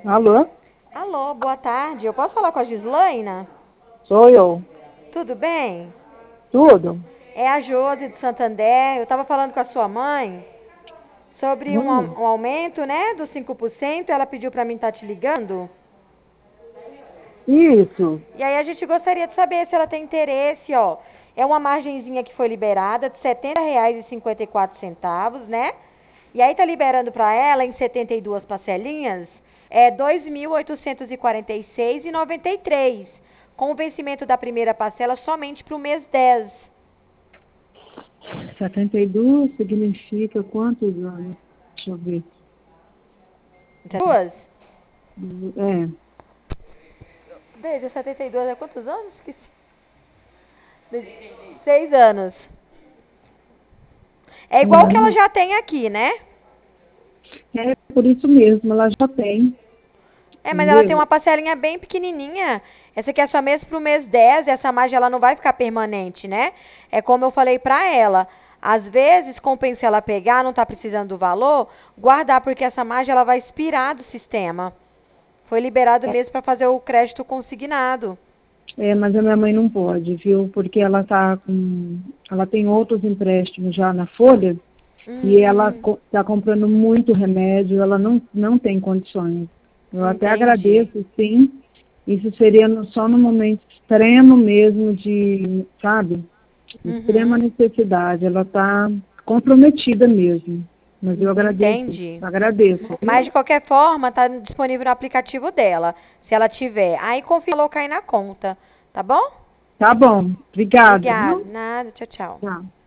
Alô? Alô, boa tarde. Eu posso falar com a Gislaina? Sou eu. Tudo bem? Tudo? É a Josi de Santander. Eu estava falando com a sua mãe sobre Hum, um aumento, né, dos 5%. Ela pediu para mim estar te ligando. isso. E aí a gente gostaria de saber se ela tem interesse, ó. É uma margenzinha que foi liberada de R$ 70,54, né? E aí tá liberando para ela em 72 parcelinhas, 2.846,93, com o vencimento da primeira parcela somente para o mês 10. 72 significa quantos anos? Deixa eu ver. Duas? É. Desde 72 é quantos anos? Esqueci. 6 anos. É igual o que ela Uhum. já tem aqui, né? É por isso mesmo, ela já tem, É, mas ela tem entendeu? uma parcelinha bem pequenininha. Essa aqui é só mês pro mês 10. Essa margem ela não vai ficar permanente, né? É como eu falei pra ela. Às vezes compensa ela pegar, não tá precisando do valor, guardar, porque essa margem ela vai expirar do sistema. Foi liberado mesmo para fazer o crédito consignado. É, mas a minha mãe não pode, viu? Porque ela tá com. Ela tem outros empréstimos já na Folha e ela Hum, está comprando muito remédio, ela não tem condições. Eu até entendi. agradeço, sim. Isso seria só no momento extremo mesmo de, sabe, extrema Uhum, necessidade. Ela está comprometida mesmo. Mas eu entendi. agradeço, Mas viu? de qualquer forma, tá disponível no aplicativo dela, se ela tiver. Aí confia colocar aí na conta, tá bom? Tá bom. Obrigada, Obrigada. viu? Nada. Tchau, tchau. Tchau.